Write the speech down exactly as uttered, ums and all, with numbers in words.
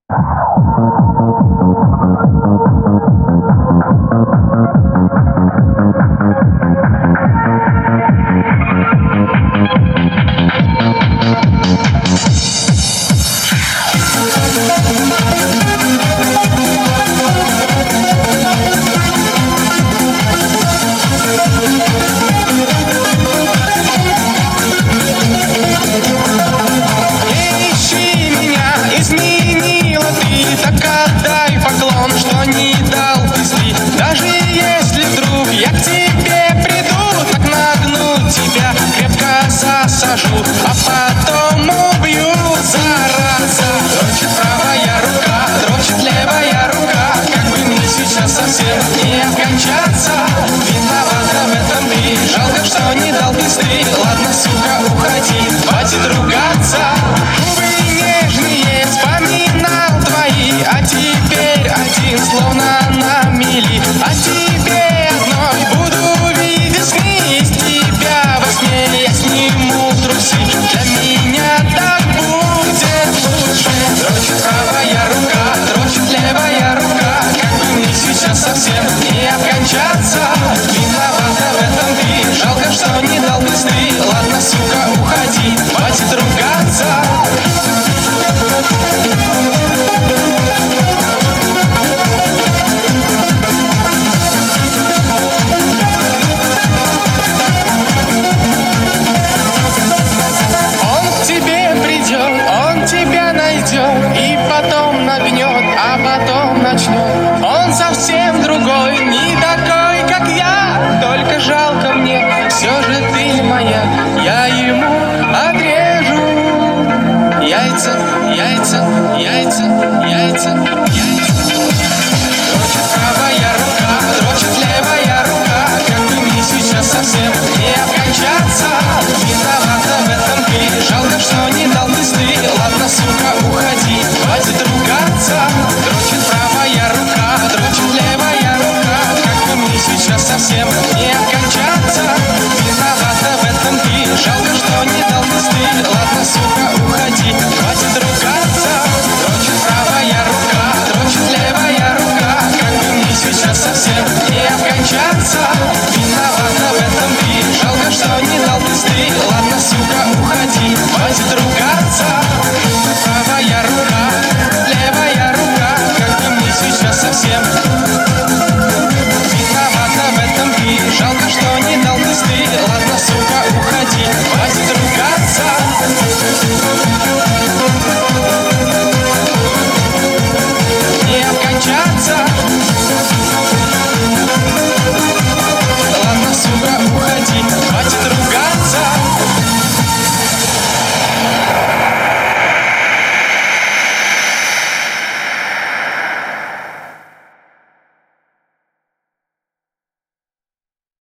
А потом убью, зараза. Дрочит правая рука, дрочит левая рука. Как бы мне сейчас совсем не окончаться. Виновата в этом ты, жалко, что не дал пизды. Ладно, сука, уходи, хватит ругаться. Губы нежные, вспоминал твои, а теперь один, словно на мели. А тебе одной буду видеть сны. Из тебя во сне я сниму трусы. Для меня так будет лучше. Дрочит правая рука, дрочит левая рука. Как бы мне сейчас совсем не окончаться. Виновата в этом ты, жалко, что не дал пизды. Ладно, сука, уходи, хватит ругаться. И потом нагнет, а потом начнет. Он совсем другой, не такой, как я. Только жалко мне, все же ты моя. Я